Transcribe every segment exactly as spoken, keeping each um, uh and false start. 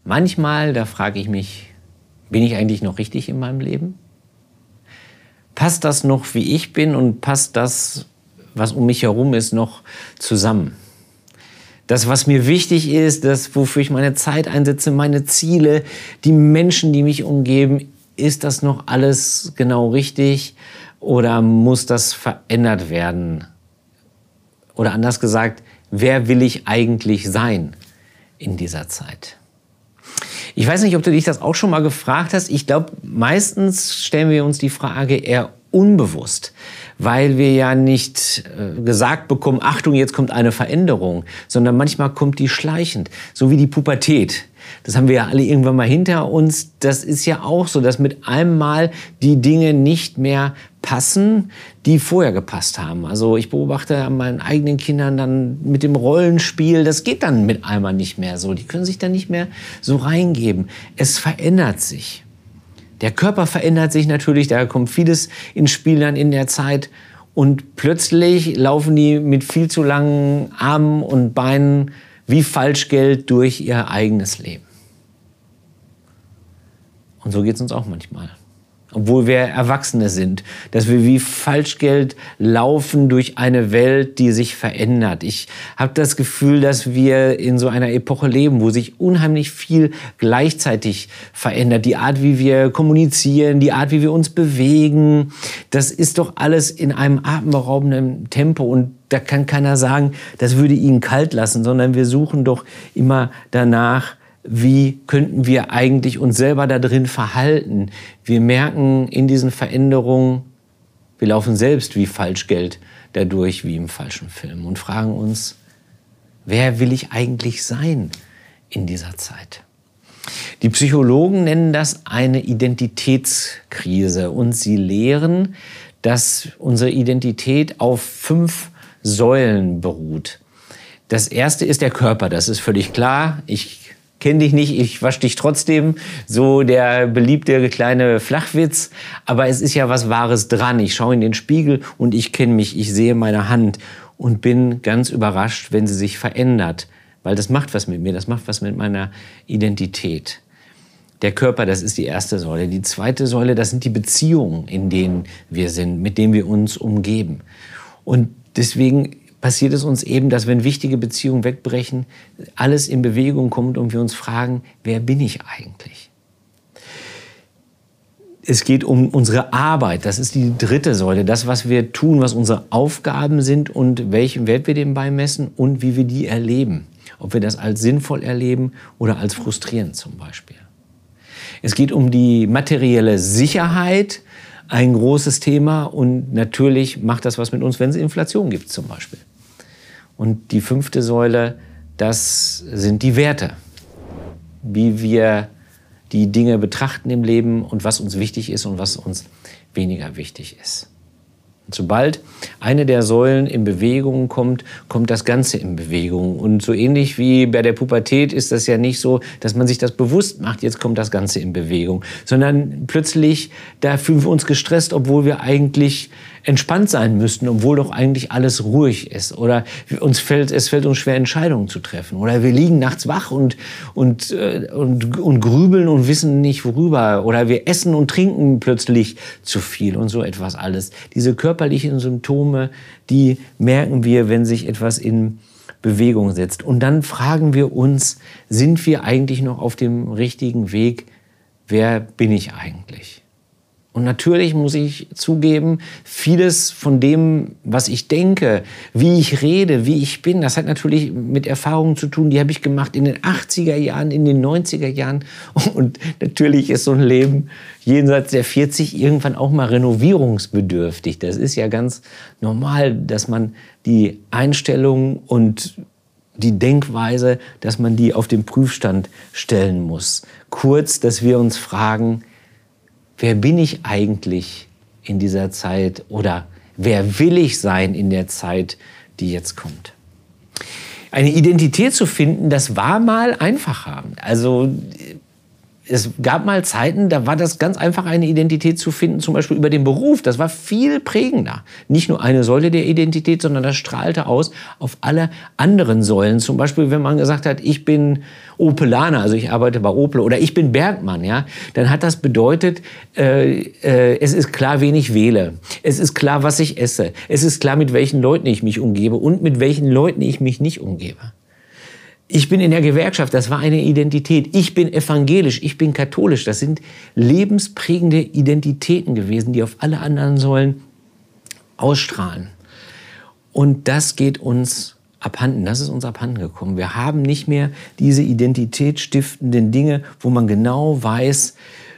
Manchmal, da frage ich mich, bin ich eigentlich noch richtig in meinem Leben? Passt das noch, wie ich bin, und passt das, was um mich herum ist, noch zusammen? Das, was mir wichtig ist, das, wofür ich meine Zeit einsetze, meine Ziele, die Menschen, die mich umgeben, ist das noch alles genau richtig oder muss das verändert werden? Oder anders gesagt, wer will ich eigentlich sein in dieser Zeit? Ich weiß nicht, ob du dich das auch schon mal gefragt hast. Ich glaube, meistens stellen wir uns die Frage eher unbewusst, weil wir ja nicht äh, gesagt bekommen, Achtung, jetzt kommt eine Veränderung, sondern manchmal kommt die schleichend, so wie die Pubertät. Das haben wir ja alle irgendwann mal hinter uns. Das ist ja auch so, dass mit einem Mal die Dinge nicht mehr passen, die vorher gepasst haben. Also ich beobachte an meinen eigenen Kindern dann mit dem Rollenspiel, das geht dann mit einmal nicht mehr so. Die können sich dann nicht mehr so reingeben. Es verändert sich. Der Körper verändert sich natürlich, da kommt vieles ins Spiel dann in der Zeit. Und plötzlich laufen die mit viel zu langen Armen und Beinen wie Falschgeld durch ihr eigenes Leben. Und so geht es uns auch manchmal. Obwohl wir Erwachsene sind, dass wir wie Falschgeld laufen durch eine Welt, die sich verändert. Ich habe das Gefühl, dass wir in so einer Epoche leben, wo sich unheimlich viel gleichzeitig verändert. Die Art, wie wir kommunizieren, die Art, wie wir uns bewegen, das ist doch alles in einem atemberaubenden Tempo. Und da kann keiner sagen, das würde ihn kalt lassen, sondern wir suchen doch immer danach, wie könnten wir eigentlich uns selber da drin verhalten. Wir merken in diesen Veränderungen, wir laufen selbst wie Falschgeld dadurch, wie im falschen Film, und fragen uns, wer will ich eigentlich sein in dieser Zeit? Die Psychologen nennen das eine Identitätskrise und sie lehren, dass unsere Identität auf fünf Säulen beruht. Das erste ist der Körper, das ist völlig klar. Ich kenn dich nicht, ich wasch dich trotzdem. So der beliebte kleine Flachwitz. Aber es ist ja was Wahres dran. Ich schaue in den Spiegel und ich kenne mich, ich sehe meine Hand und bin ganz überrascht, wenn sie sich verändert. Weil das macht was mit mir, das macht was mit meiner Identität. Der Körper, das ist die erste Säule. Die zweite Säule, das sind die Beziehungen, in denen wir sind, mit denen wir uns umgeben. Und deswegen passiert es uns eben, dass wenn wichtige Beziehungen wegbrechen, alles in Bewegung kommt und wir uns fragen, wer bin ich eigentlich? Es geht um unsere Arbeit, das ist die dritte Säule, das, was wir tun, was unsere Aufgaben sind und welchen Wert wir dem beimessen und wie wir die erleben. Ob wir das als sinnvoll erleben oder als frustrierend zum Beispiel. Es geht um die materielle Sicherheit, ein großes Thema, und natürlich macht das was mit uns, wenn es Inflation gibt zum Beispiel. Und die fünfte Säule, das sind die Werte. Wie wir die Dinge betrachten im Leben und was uns wichtig ist und was uns weniger wichtig ist. Und sobald eine der Säulen in Bewegung kommt, kommt das Ganze in Bewegung. Und so ähnlich wie bei der Pubertät ist das ja nicht so, dass man sich das bewusst macht, jetzt kommt das Ganze in Bewegung. Sondern plötzlich, da fühlen wir uns gestresst, obwohl wir eigentlich entspannt sein müssten, obwohl doch eigentlich alles ruhig ist. Oder uns fällt, es fällt uns schwer, Entscheidungen zu treffen. Oder wir liegen nachts wach und, und, und, und grübeln und wissen nicht worüber. Oder wir essen und trinken plötzlich zu viel und so etwas alles. Diese körperlichen Symptome, die merken wir, wenn sich etwas in Bewegung setzt. Und dann fragen wir uns, sind wir eigentlich noch auf dem richtigen Weg? Wer bin ich eigentlich? Und natürlich muss ich zugeben, vieles von dem, was ich denke, wie ich rede, wie ich bin, das hat natürlich mit Erfahrungen zu tun, die habe ich gemacht in den achtziger Jahren, in den neunziger Jahren. Und natürlich ist so ein Leben jenseits der vierzig irgendwann auch mal renovierungsbedürftig. Das ist ja ganz normal, dass man die Einstellung und die Denkweise, dass man die auf den Prüfstand stellen muss. Kurz, dass wir uns fragen, wer bin ich eigentlich in dieser Zeit oder wer will ich sein in der Zeit, die jetzt kommt? Eine Identität zu finden, das war mal einfacher. Also es gab mal Zeiten, da war das ganz einfach, eine Identität zu finden, zum Beispiel über den Beruf. Das war viel prägender. Nicht nur eine Säule der Identität, sondern das strahlte aus auf alle anderen Säulen. Zum Beispiel, wenn man gesagt hat, ich bin Opelaner, also ich arbeite bei Opel, oder ich bin Bergmann, ja, dann hat das bedeutet, äh, äh, es ist klar, wen ich wähle. Es ist klar, was ich esse. Es ist klar, mit welchen Leuten ich mich umgebe und mit welchen Leuten ich mich nicht umgebe. Ich bin in der Gewerkschaft, das war eine Identität. Ich bin evangelisch, ich bin katholisch. Das sind lebensprägende Identitäten gewesen, die auf alle anderen Säulen ausstrahlen. Und das geht uns abhanden, das ist uns abhanden gekommen. Wir haben nicht mehr diese identitätsstiftenden Dinge, wo man genau weiß,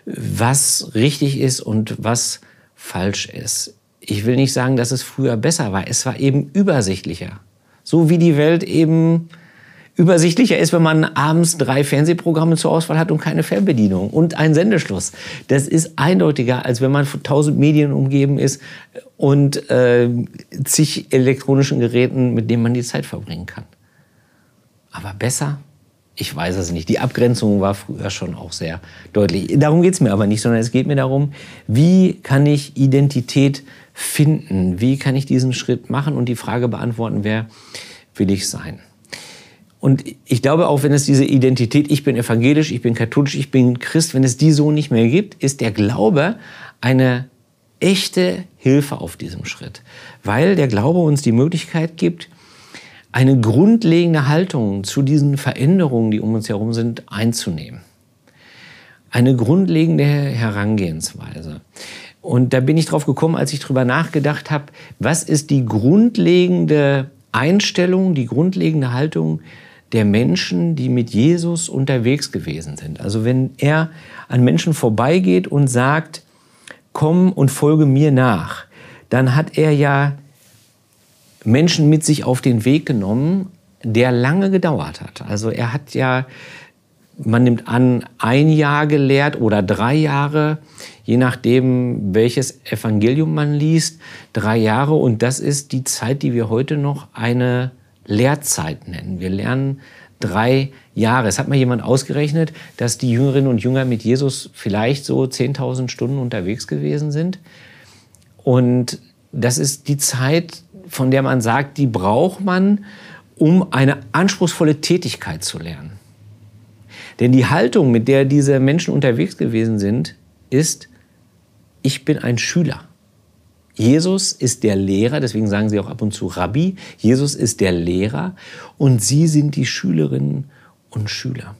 was richtig ist und was falsch ist. Ich will nicht sagen, dass es früher besser war. Es war eben übersichtlicher. So wie die Welt eben übersichtlicher ist, wenn man abends drei Fernsehprogramme zur Auswahl hat und keine Fernbedienung und einen Sendeschluss. Das ist eindeutiger, als wenn man von tausend Medien umgeben ist und äh, zig elektronischen Geräten, mit denen man die Zeit verbringen kann. Aber besser? Ich weiß es nicht. Die Abgrenzung war früher schon auch sehr deutlich. Darum geht es mir aber nicht, sondern es geht mir darum, wie kann ich Identität finden? Wie kann ich diesen Schritt machen und die Frage beantworten, wer will ich sein? Und ich glaube, auch wenn es diese Identität, ich bin evangelisch, ich bin katholisch, ich bin Christ, wenn es die so nicht mehr gibt, ist der Glaube eine echte Hilfe auf diesem Schritt. Weil der Glaube uns die Möglichkeit gibt, eine grundlegende Haltung zu diesen Veränderungen, die um uns herum sind, einzunehmen. Eine grundlegende Herangehensweise. Und da bin ich drauf gekommen, als ich drüber nachgedacht habe, was ist die grundlegende Einstellung, die grundlegende Haltung der Menschen, die mit Jesus unterwegs gewesen sind. Also wenn er an Menschen vorbeigeht und sagt, komm und folge mir nach, dann hat er ja Menschen mit sich auf den Weg genommen, der lange gedauert hat. Also er hat ja, man nimmt an, ein Jahr gelehrt oder drei Jahre, je nachdem, welches Evangelium man liest, drei Jahre. Und das ist die Zeit, die wir heute noch eine Lehrzeit nennen. Wir lernen drei Jahre. Es hat mal jemand ausgerechnet, dass die Jüngerinnen und Jünger mit Jesus vielleicht so zehntausend Stunden unterwegs gewesen sind. Und das ist die Zeit, von der man sagt, die braucht man, um eine anspruchsvolle Tätigkeit zu lernen. Denn die Haltung, mit der diese Menschen unterwegs gewesen sind, ist, ich bin ein Schüler. Jesus ist der Lehrer, deswegen sagen sie auch ab und zu Rabbi. Jesus ist der Lehrer und sie sind die Schülerinnen und Schüler.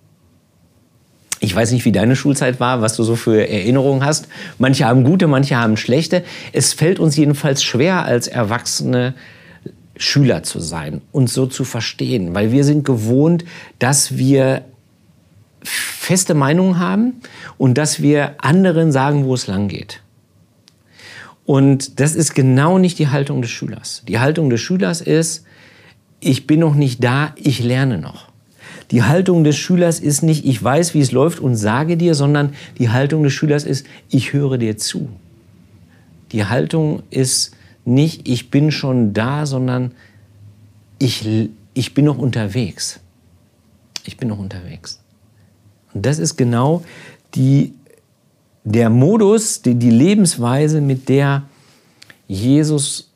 Ich weiß nicht, wie deine Schulzeit war, was du so für Erinnerungen hast. Manche haben gute, manche haben schlechte. Es fällt uns jedenfalls schwer, als Erwachsene Schüler zu sein, uns so zu verstehen, weil wir sind gewohnt, dass wir feste Meinungen haben und dass wir anderen sagen, wo es lang geht. Und das ist genau nicht die Haltung des Schülers. Die Haltung des Schülers ist, ich bin noch nicht da, ich lerne noch. Die Haltung des Schülers ist nicht, ich weiß, wie es läuft und sage dir, sondern die Haltung des Schülers ist, ich höre dir zu. Die Haltung ist nicht, ich bin schon da, sondern ich, ich bin noch unterwegs. Ich bin noch unterwegs. Und das ist genau die, der Modus, die, die Lebensweise, mit der Jesus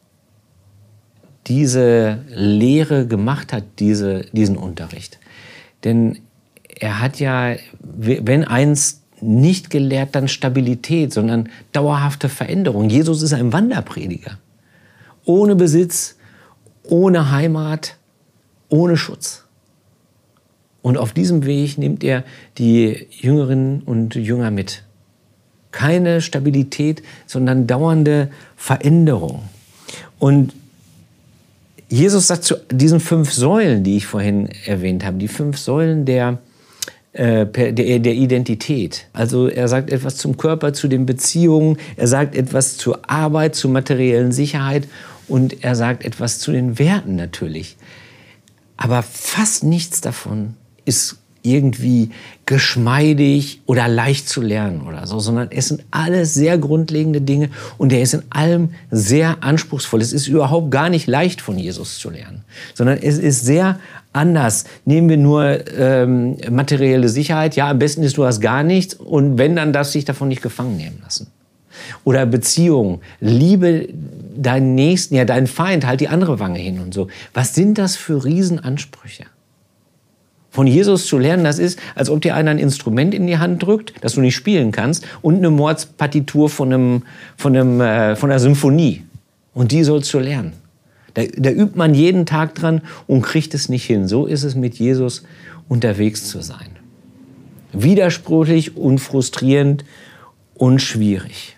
diese Lehre gemacht hat, diese, diesen Unterricht. Denn er hat ja, wenn eins nicht gelehrt, dann Stabilität, sondern dauerhafte Veränderung. Jesus ist ein Wanderprediger. Ohne Besitz, ohne Heimat, ohne Schutz. Und auf diesem Weg nimmt er die Jüngerinnen und Jünger mit. Keine Stabilität, sondern dauernde Veränderung. Und Jesus sagt zu diesen fünf Säulen, die ich vorhin erwähnt habe, die fünf Säulen der, äh, der, der Identität. Also er sagt etwas zum Körper, zu den Beziehungen, er sagt etwas zur Arbeit, zur materiellen Sicherheit und er sagt etwas zu den Werten natürlich. Aber fast nichts davon ist irgendwie geschmeidig oder leicht zu lernen oder so, sondern es sind alles sehr grundlegende Dinge und er ist in allem sehr anspruchsvoll. Es ist überhaupt gar nicht leicht, von Jesus zu lernen, sondern es ist sehr anders. Nehmen wir nur ähm, materielle Sicherheit. Ja, am besten ist, du hast gar nichts und wenn, dann darfst du dich davon nicht gefangen nehmen lassen. Oder Beziehung, liebe deinen Nächsten, ja deinen Feind, halt die andere Wange hin und so. Was sind das für Riesenansprüche? Von Jesus zu lernen, das ist, als ob dir einer ein Instrument in die Hand drückt, das du nicht spielen kannst, und eine Mordspartitur von, einem, von, einem, äh, von einer Symphonie. Und die sollst du lernen. Da, da übt man jeden Tag dran und kriegt es nicht hin. So ist es mit Jesus unterwegs zu sein. Widersprüchlich und frustrierend und schwierig.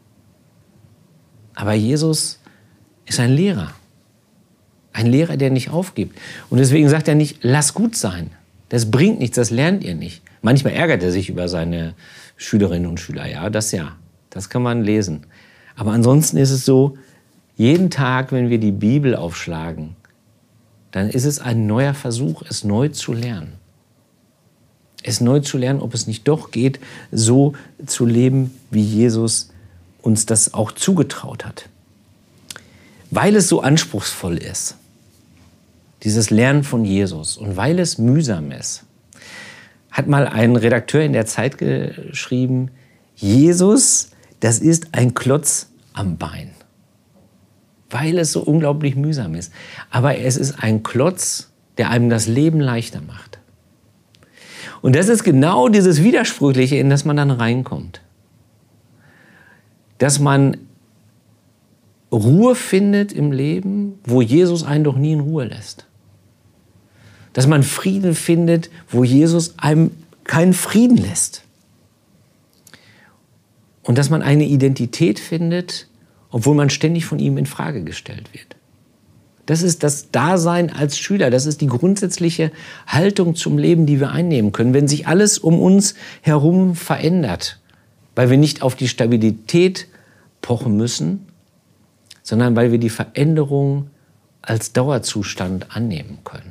Aber Jesus ist ein Lehrer. Ein Lehrer, der nicht aufgibt. Und deswegen sagt er nicht, lass gut sein. Das bringt nichts, das lernt ihr nicht. Manchmal ärgert er sich über seine Schülerinnen und Schüler. Ja, das ja. Das kann man lesen. Aber ansonsten ist es so, jeden Tag, wenn wir die Bibel aufschlagen, dann ist es ein neuer Versuch, es neu zu lernen. Es neu zu lernen, ob es nicht doch geht, so zu leben, wie Jesus uns das auch zugetraut hat. Weil es so anspruchsvoll ist, dieses Lernen von Jesus, und weil es mühsam ist, hat mal ein Redakteur in der Zeit geschrieben, Jesus, das ist ein Klotz am Bein. Weil es so unglaublich mühsam ist. Aber es ist ein Klotz, der einem das Leben leichter macht. Und das ist genau dieses Widersprüchliche, in das man dann reinkommt. Dass man Ruhe findet im Leben, wo Jesus einen doch nie in Ruhe lässt. Dass man Frieden findet, wo Jesus einem keinen Frieden lässt. Und dass man eine Identität findet, obwohl man ständig von ihm in Frage gestellt wird. Das ist das Dasein als Schüler. Das ist die grundsätzliche Haltung zum Leben, die wir einnehmen können. Wenn sich alles um uns herum verändert, weil wir nicht auf die Stabilität pochen müssen, sondern weil wir die Veränderung als Dauerzustand annehmen können.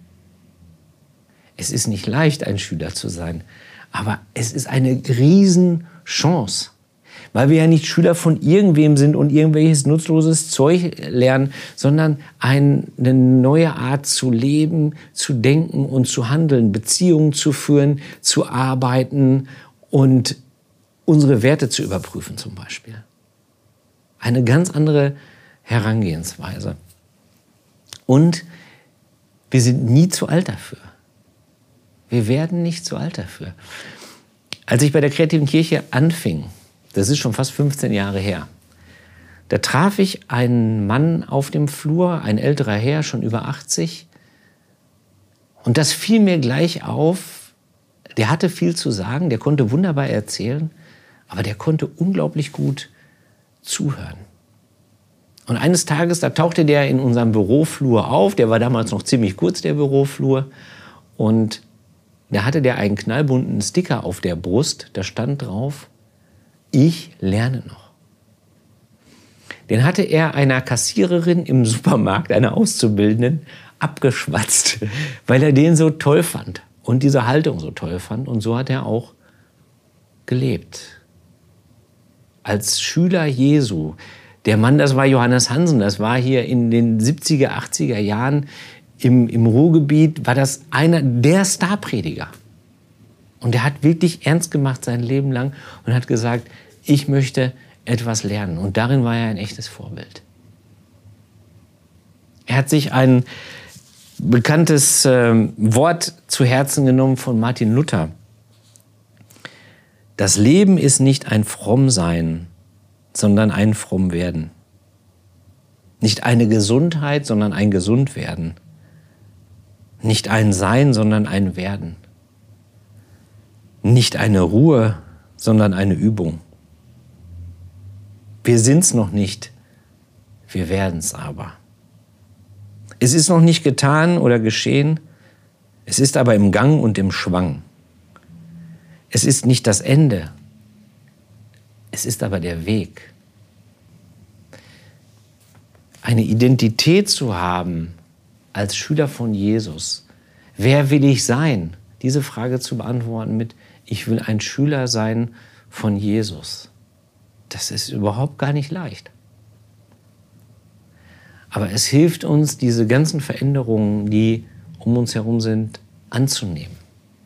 Es ist nicht leicht, ein Schüler zu sein, aber es ist eine Riesenchance, weil wir ja nicht Schüler von irgendwem sind und irgendwelches nutzloses Zeug lernen, sondern eine neue Art zu leben, zu denken und zu handeln, Beziehungen zu führen, zu arbeiten und unsere Werte zu überprüfen zum Beispiel. Eine ganz andere Herangehensweise. Und wir sind nie zu alt dafür. Wir werden nicht zu alt dafür. Als ich bei der Kreativen Kirche anfing, das ist schon fast fünfzehn Jahre her, da traf ich einen Mann auf dem Flur, ein älterer Herr, schon über achtzig. Und das fiel mir gleich auf, der hatte viel zu sagen, der konnte wunderbar erzählen, aber der konnte unglaublich gut zuhören. Und eines Tages, da tauchte der in unserem Büroflur auf, der war damals noch ziemlich kurz, der Büroflur, und da hatte der einen knallbunten Sticker auf der Brust, da stand drauf, ich lerne noch. Den hatte er einer Kassiererin im Supermarkt, einer Auszubildenden, abgeschwatzt, weil er den so toll fand und diese Haltung so toll fand. Und so hat er auch gelebt. Als Schüler Jesu. Der Mann, das war Johannes Hansen, das war hier in den siebziger, achtziger Jahren im, im Ruhrgebiet, war das einer der Starprediger. Und er hat wirklich ernst gemacht sein Leben lang und hat gesagt, ich möchte etwas lernen. Und darin war er ein echtes Vorbild. Er hat sich ein bekanntes äh, Wort zu Herzen genommen von Martin Luther. Das Leben ist nicht ein Frommsein, sondern ein Frommwerden. Nicht eine Gesundheit, sondern ein Gesundwerden. Nicht ein Sein, sondern ein Werden. Nicht eine Ruhe, sondern eine Übung. Wir sind's noch nicht, wir werden's aber. Es ist noch nicht getan oder geschehen, es ist aber im Gang und im Schwang. Es ist nicht das Ende, es ist aber der Weg. Eine Identität zu haben als Schüler von Jesus. Wer will ich sein? Diese Frage zu beantworten mit, ich will ein Schüler sein von Jesus. Das ist überhaupt gar nicht leicht. Aber es hilft uns, diese ganzen Veränderungen, die um uns herum sind, anzunehmen.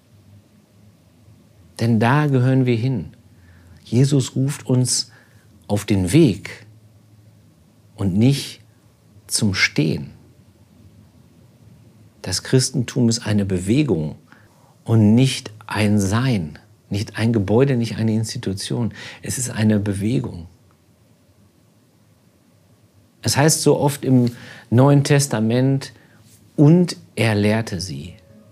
Denn da gehören wir hin. Jesus ruft uns auf den Weg und nicht zum Stehen. Das Christentum ist eine Bewegung, und nicht ein Sein, nicht ein Gebäude, nicht eine Institution. Es ist eine Bewegung. Es heißt so oft im Neuen Testament, und er lehrte sie.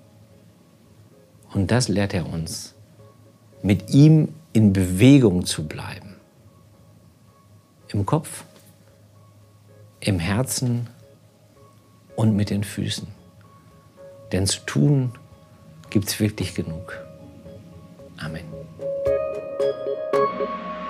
Und das lehrt er uns, mit ihm in Bewegung zu bleiben. Im Kopf, im Herzen und mit den Füßen. Denn zu tun gibt es wirklich genug. Amen.